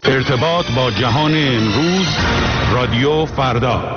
ارتباط با جهان امروز، رادیو فردا.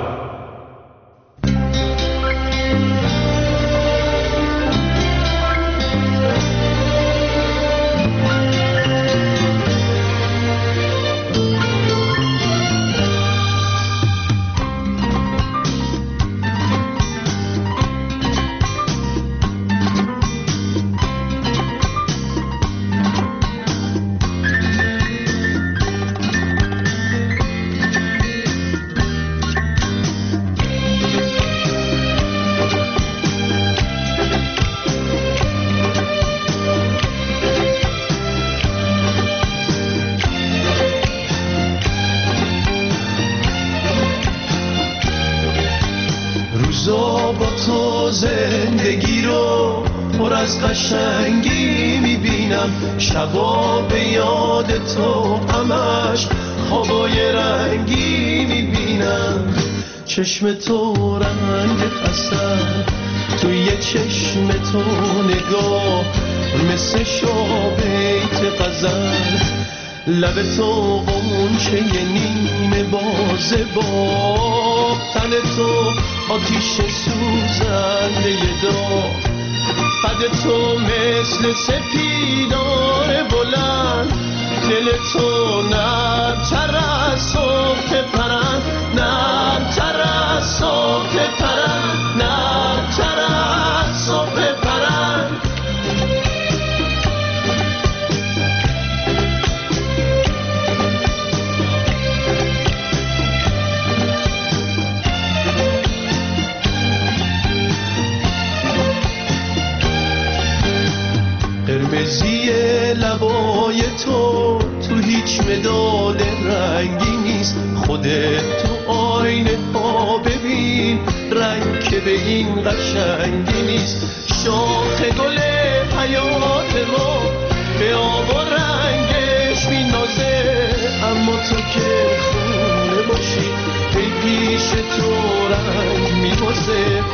زندگی رو پر از قشنگی میبینم، شبا به یاد تو همش خوابای رنگی میبینم. چشم تو رنگ حسن، توی چشم تو نگاه مثل شابیت غزل، لب تو غنچه نیمه بازه با تن تو آتیش سوزنده داغ، قد تو مثل سپیدار بلند، دل تو نرم‌تر از صبح پرند، نرم‌تر از صبح پرند، نرم‌تر از صبح پرند. قرمزی لبای تو هیچ مداد رنگی نیست، خودت تو آینه ها ببین رنگ که به این قشنگی نیست. شاخ گل حیات ما به آب و رنگش می‌نازه، اما تو که خونه باشی ای پیش تو رنگ می‌بازه.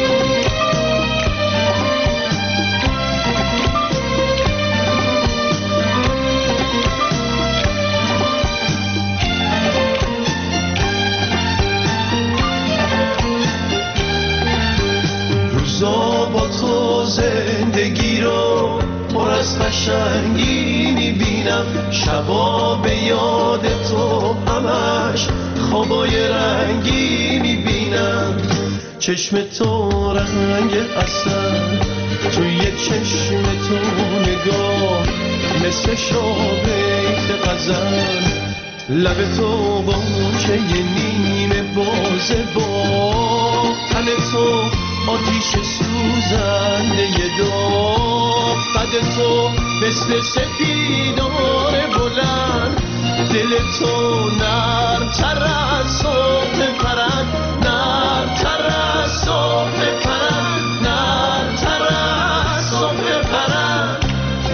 با تو زندگی رو پر از قشنگی میبینم، شبا به یاد تو همش خوابای رنگی میبینم. چشم تو رنگ حسن، توی چشم تو نگاه مثل شابیت غزل، لب تو غنچه نیمه بازه با تن تو آتیش سوزنده داغ، قد تو مثل سپیدار بلند، دل تو نرم‌تر از صبح پرند، نرم‌تر از صبح پرند، نرم‌تر از صبح پرند.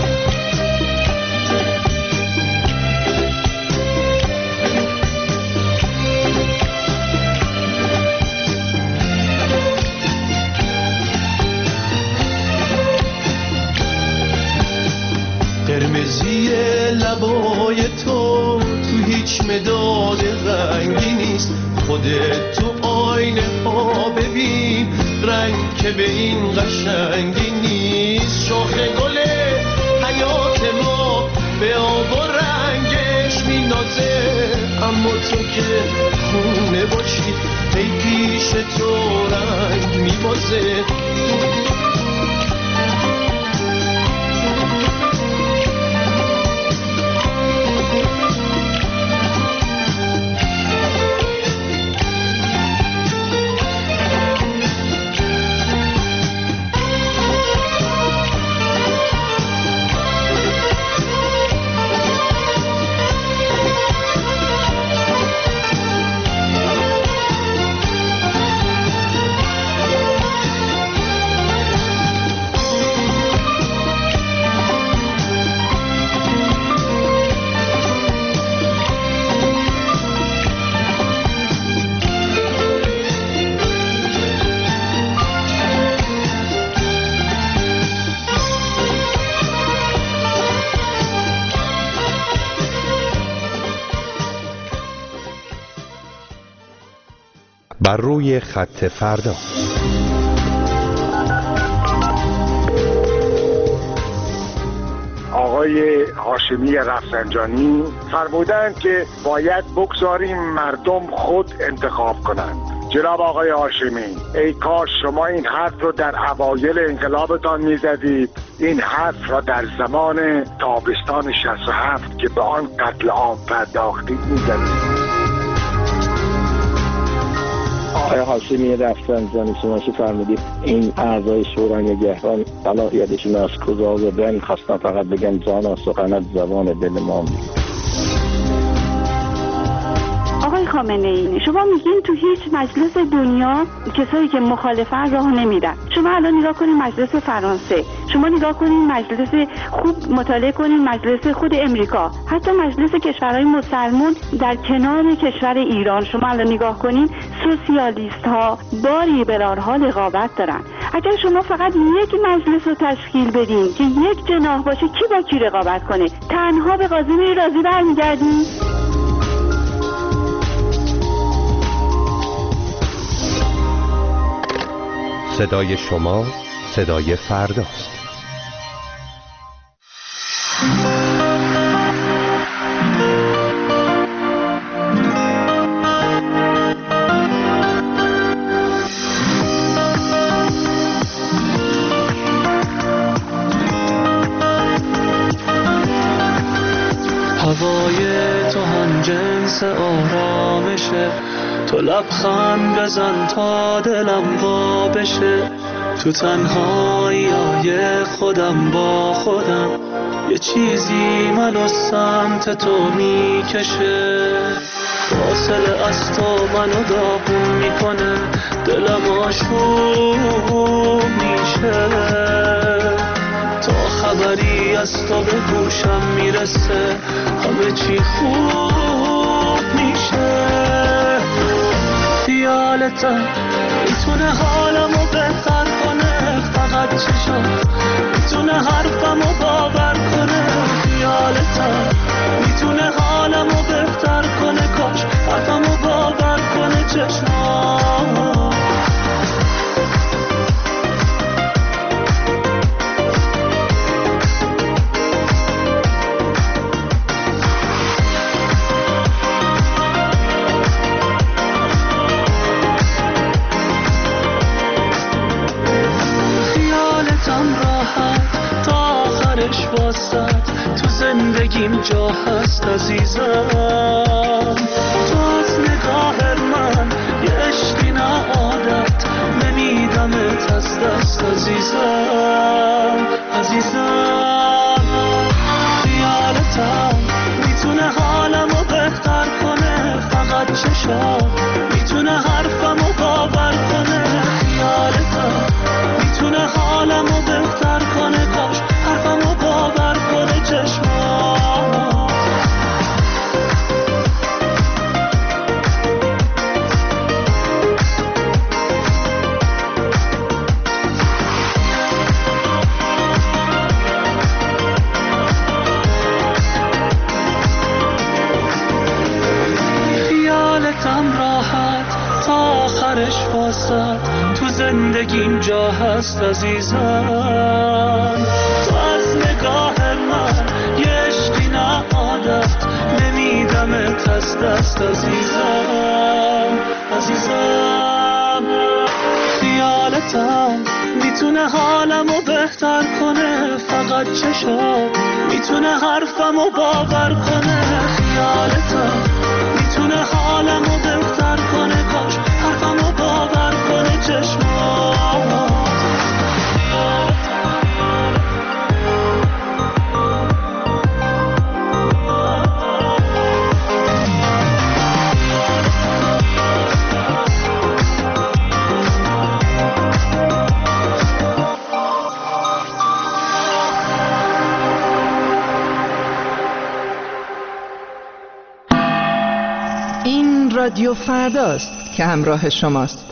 قرمزی لبای تو هیچ مداد رنگی نیست، خودت تو آینه ها ببین رنگ که به این قشنگی نیست. شاخ گل حیات ما به آب و رنگش مینازه، اما تو که خونه باشی ای پیش تو رنگ میبازه. بر روی خط فردا. آقای هاشمی رفسنجانی فرمودند که باید بگذاریم مردم خود انتخاب کنند. جناب آقای هاشمی، ای کاش شما این حرف رو در اوایل انقلابتان میزدید، این حرف را در زمان تابستان 67 که به آن قتل عام پرداختید میزدید. آقای هاشمی رفسنجانی، شما که فرمودید این اعضای شورای نگهبان صلاحیتشون از کجا آوردن، خواستم فقط بگم جانا سخنت زبان دل ما میگه. آقای خامنه ای، شما میگین تو هیچ مجلس دنیا کسایی که مخالفن راه نمیدن. شما الان نگاه کنین مجلس فرانسه، شما نگاه کنین مجلس، خوب مطالعه کنین مجلس خود امریکا، حتی مجلس کشورهای مسلمان در کنار کشور ایران. شما الان نگاه کنین سوسیالیست ها با لیبرال ها رقابت دارن. اگر شما فقط یک مجلس رو تشکیل بدین که یک جناح باشه، کی با کی رقابت کنه؟ تنها به قاضی رازی برمیگردین؟ صدای شما صدای فرداست. هوای تو هم جنس آرامشه، تو لبخند بزن تا دلم وا بشه، تو تنهایی خودم با خودم، یه چیزی منو سمت تو میکشه، فاصله از تو منو داغون میکنه، دلم آشوب میشه، تا خبری از تو به گوشم میرسه، همه چی خوب میشه. خیالتم میتونه حالمو بهتر کنه، فقط چشات میتونه حرفمو باور کنه. خیالتم میتونه حالمو بهتر کنه، کاش حرفمو باور کنه چشمات. تو زندگیم جا هست عزیزم، تو از نگاه من یه عشقی نه عادت، نمیدمت از دست عزیزم، عزیزم. خیالتم میتونه حالمو بهتر کنه، فقط چشات میتونه حرفمو باور کنه. خیالتم میتونه حالمو بهتر کنه، کاش حرفمو باور کنه چشمات. خیالتم راحت تا آخرش واسد، تو زندگیم جا هست عزیزم، تو از نگاه من یه عشقی نه عادت، نمیدمت از دست عزیزم، عزیزم. خیالتم میتونه حالمو بهتر کنه، فقط چشات میتونه حرفمو باور کنه. خیالتم میتونه حالمو بهتر کنه، کاش حرفمو باور کنه چشمات. این رادیو فرداست که همراه شماست.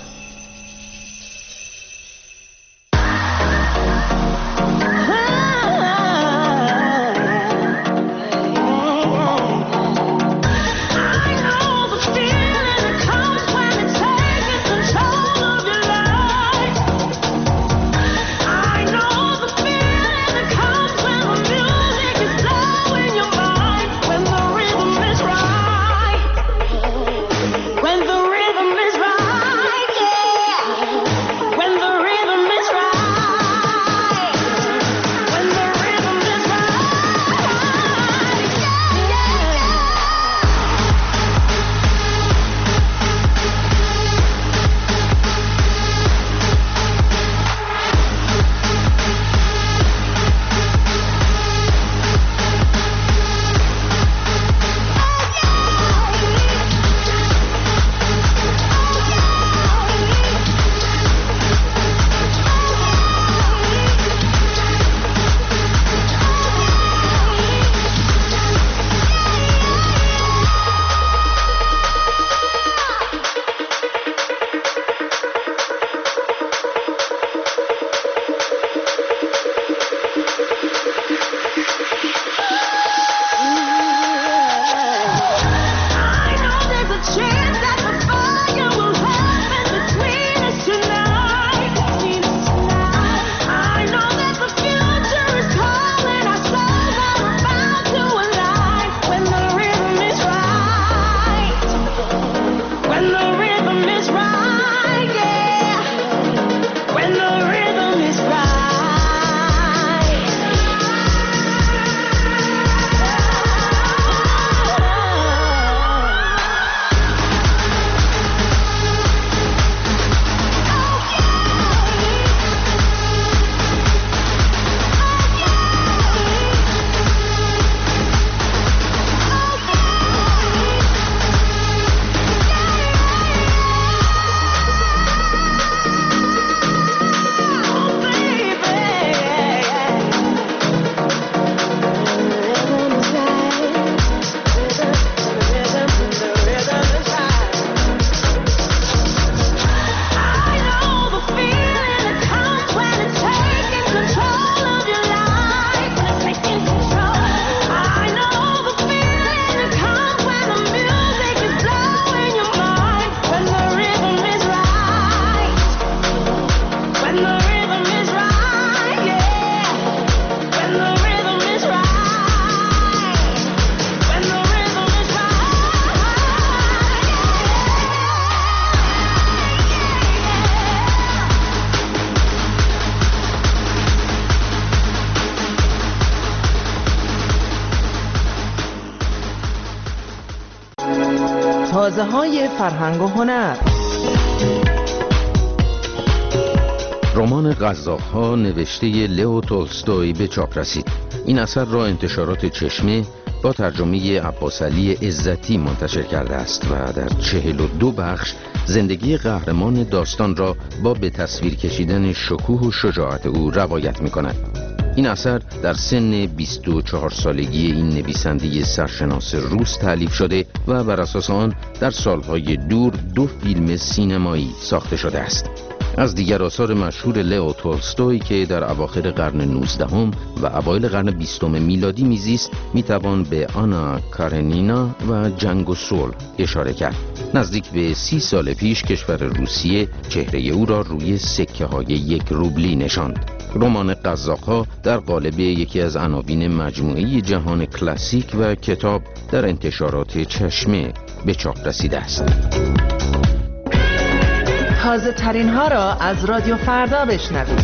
تازه‌های فرهنگ و هنر. رمان قزاق‌ها نوشته لئو تولستوی به چاپ رسید. این اثر را انتشارات چشمه با ترجمه عباسعلی عزتی منتشر کرده است و در 42 بخش زندگی قهرمان داستان را با به تصویر کشیدن شکوه و شجاعت او روایت می‌کند. این اثر در سن 24 سالگی این نویسنده سرشناس روس تألیف شده و بر اساس آن در سالهای دور 2 فیلم سینمایی ساخته شده است. از دیگر آثار مشهور لئو تولستوی که در اواخر قرن 19 و اوایل قرن 20 میلادی میزیست میتوان به آنا کارنینا و جنگ و صلح اشاره کرد. نزدیک به 30 سال پیش کشور روسیه چهره او را روی سکه های 1 روبلی نشاند. رمان قزاق‌ها در قالب یکی از عناوین مجموعه جهان کلاسیک و کتاب در انتشارات چشمه به چاپ رسیده است. تازه ترین ها را از رادیو فردا بشنوید.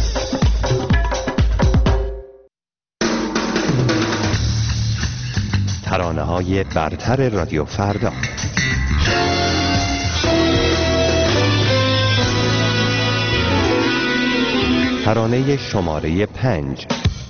ترانه های برتر رادیو فردا. ترانه شماره 5.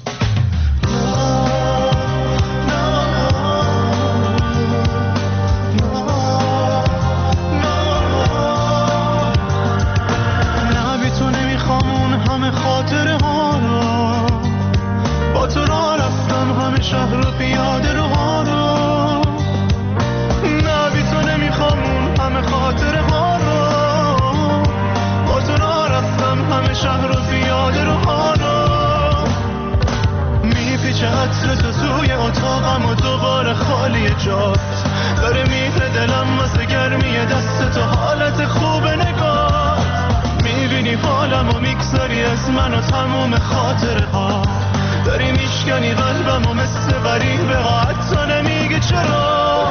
خاطره ها رو با تو را رفتم همه شهر و پیاده رو ها رو نه بی تو نمیخوام اون همه خاطره ها رو با تو را رفتم همه شهر و پیاده رو ها رو میپیچه عطر تو توی اتاقم و دوباره خالی جات داره میره دلم واسه گرمی دست تو حالت خوب نگاه میبینی حالم و میگذاری از من و تموم خاطره ها داری میشکنی قلبم و مثل غریبه ها حتی نمیگی چرا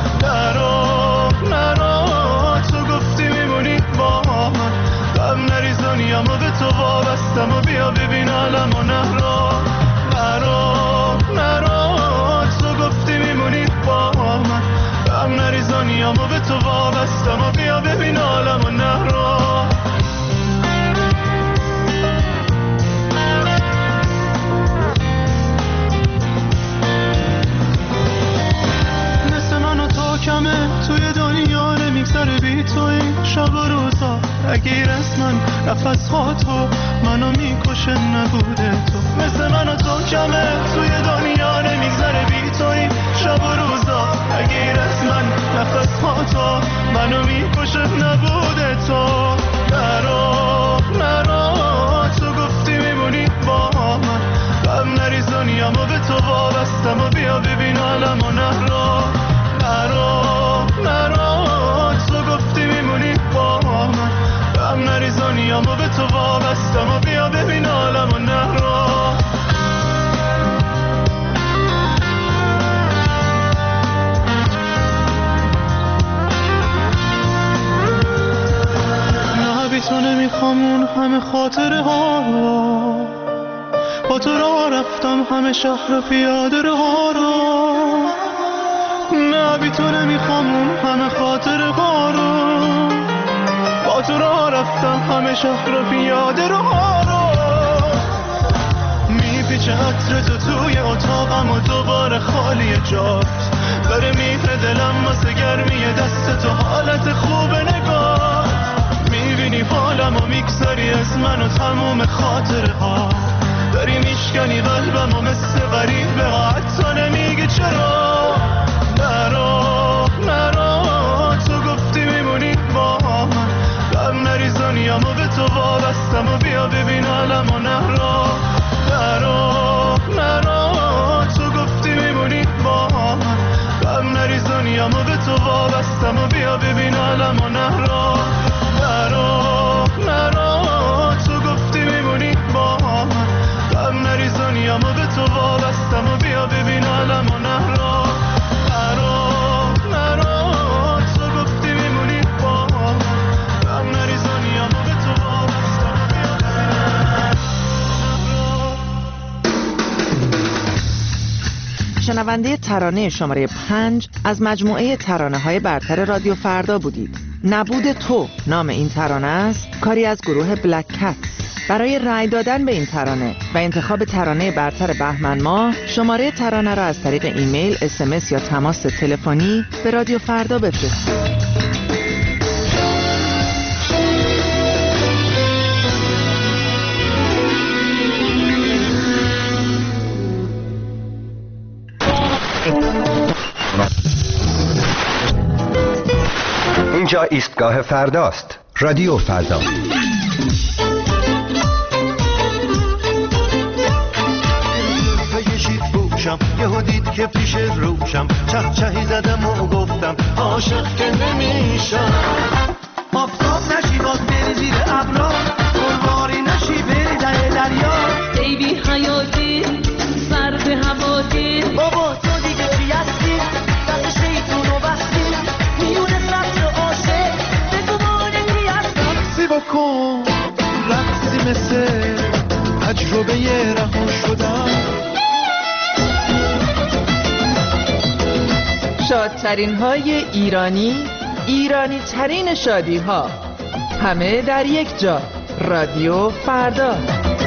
نرو تو گفتی میمونی با من غم نریزانیم و به تو وابستم و بیا ببین عالم و نرو تو گفتی میمونی با من غم نریزانیم و به تو وابستم و بیا ببین عالم و نرو کمه توی دنیا نمیگذره بی تو این شب و روزا اگیر از من نفس ها تو منو میکشه نبوده تو مثل من و تو کمه توی دنیا نمیگذره بی تو این شب و روزا اگیر از من نفس ها تو منو میکشه نبوده تو نرو تو گفتی میمونی با من غم نریزانیم و به تو وابستم و بیا ببین عالم و نرو تو گفتی میمونی با من غم نریزانیم و به تو وابستم و بیا ببین عالم و نرو نه بی تو نمیخوام اون همه خاطره ها با تو را رفتم همه شهر و پیاده رو ها رو نه بی تو نمیخوام اون همه خاطره ها رو با تو را رفتم همه شهر و پیاده رو ها رو میپیچه عطر تو توی اتاقم و دوباره خالی جات داره میره دلم واسه گرمی دست تو حالت خوب نگاه میبینی حالم و میگذاری از من و تموم خاطره ها داری میشکنی قلبم و مثل غریبه ها حتی نمیگی چرا نرو تو گفتی میمونی با من غم نریزانیم و به تو وابستم و بیا ببین عالم و نرو تو گفتی میمونی با من غم نریزانیم و به تو وابستم و بیا ببین عالم و نرو تو گفتی میمونی با من غم نریزانیم و به تو وابستم و بیا ببین عالم و نرو تو گفتی میمونی با من غم نریزانیم و به تو وابستم و بیا ببین شنونده ترانه شماره 5 از مجموعه ترانه‌های برتر رادیو فردا بودید. نبود تو نام این ترانه است، کاری از گروه بلک کت. برای رأی دادن به این ترانه و انتخاب ترانه برتر بهمن ماه، شماره ترانه را از طریق ایمیل، SMS یا تماس تلفنی به رادیو فردا بفرستید. اینجا ایستگاه فرداست. رادیو فردا. یهو دید که پیش روشم چهی زدم و گفتم عاشق که نمیشم. آفتاب نشی باز بری زیر ابرا، گلواری نشی بری ته دریا. ای بی حیاتی سر به هواتی، بابا تو دیگه چی هستی؟ دست شیطون و بستی میونه سطر عاشق بگو مانه کی هستم. زیبا کن رقصی مثل تجربه رها شدم. شادترین های ایرانی ترین شادی ها، همه در یک جا. رادیو فردا.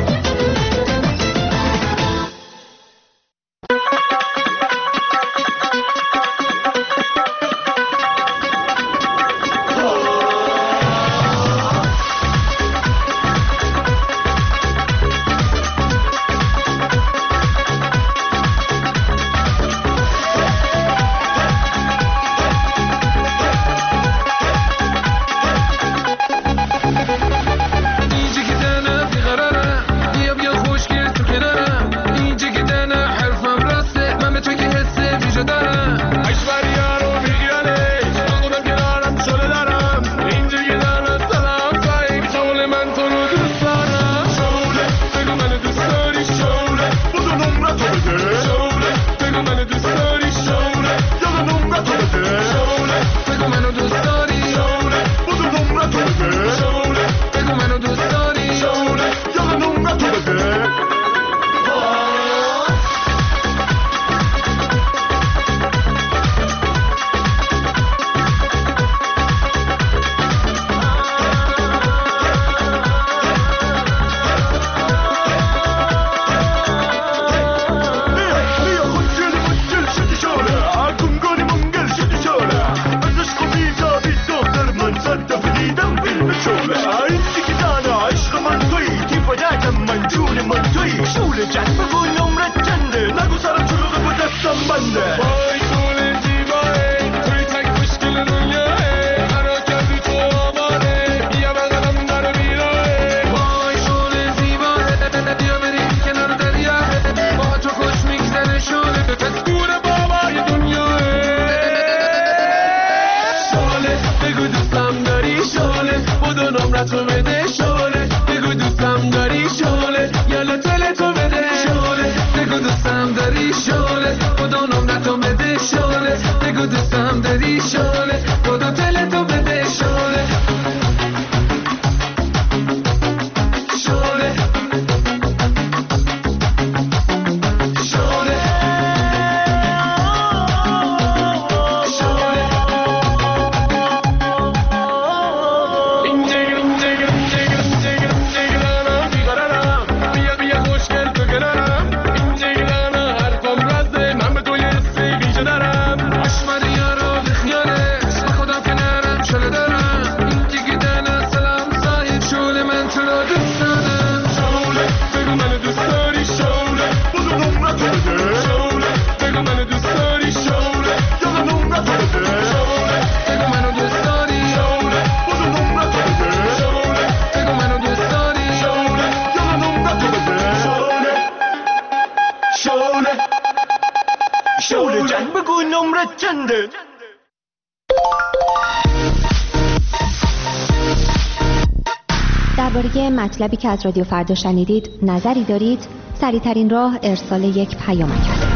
درباره مطلبی که از رادیو فردا شنیدید نظری دارید؟ سریع‌ترین راه ارسال یک پیامک است.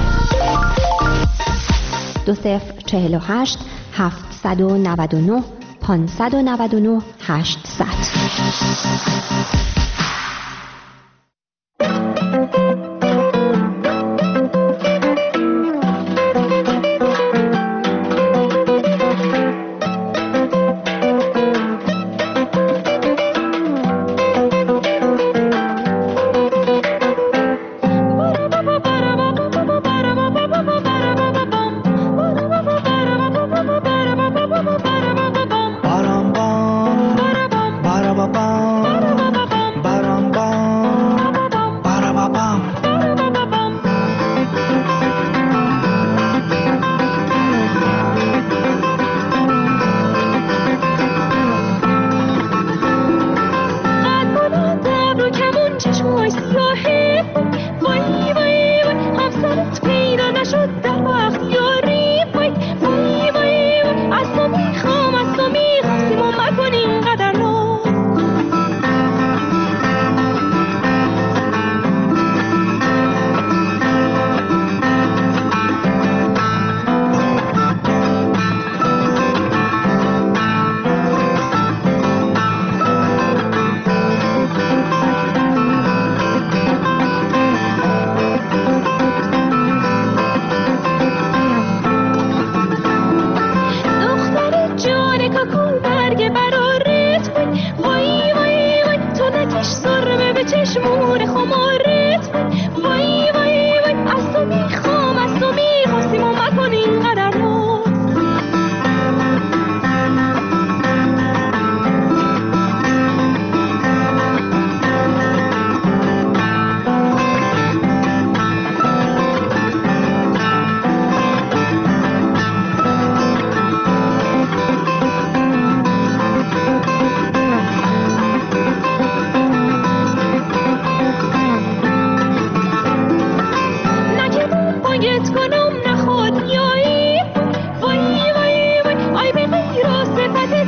2048 799 599 800.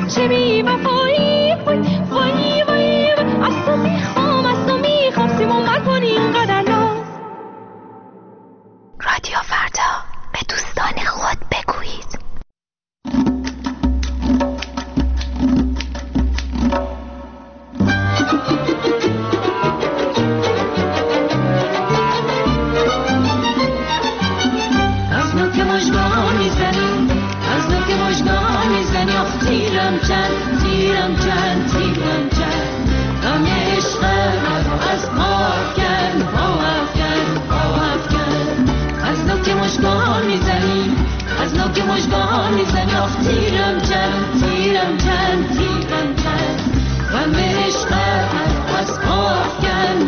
چه بی وفایی، وای وای از تو میخوام سیمون مکنی اینقدر ناز. رادیو فردا، به دوستان خود بگویید. تیرم چند غم عشق از پا افکن از نوک مژگان میزنی آخ تیرم چند غم عشق از پا افکن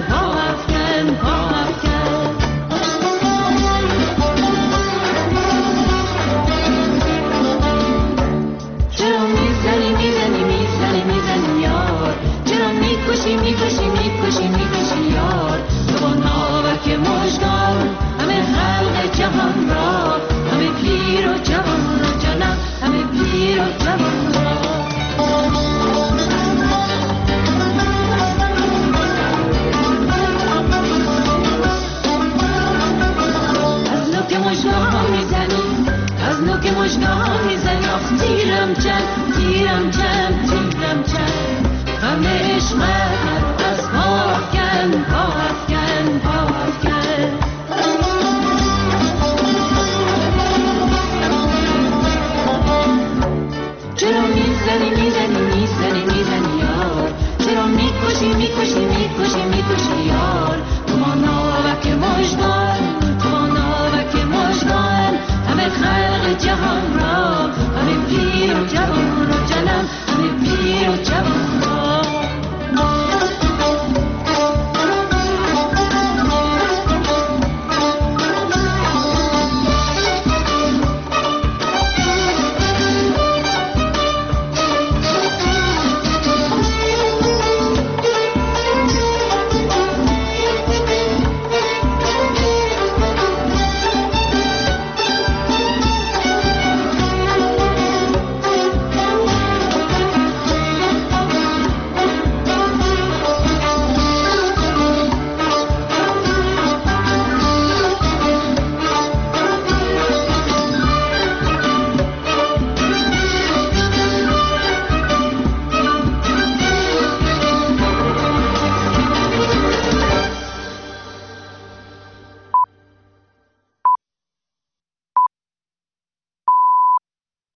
میکشی یار تو با ناوک مژگان همه خلق جهان را، همه پیر و جوان را جانم، همه پیر و جوان را. از نوک مژگان میزنی آخ تیرم چند غم عشق از پا افکن چرا میزنی یار، چرا میکشی یار تو ما ناوک مژگان همه خلق جهان را،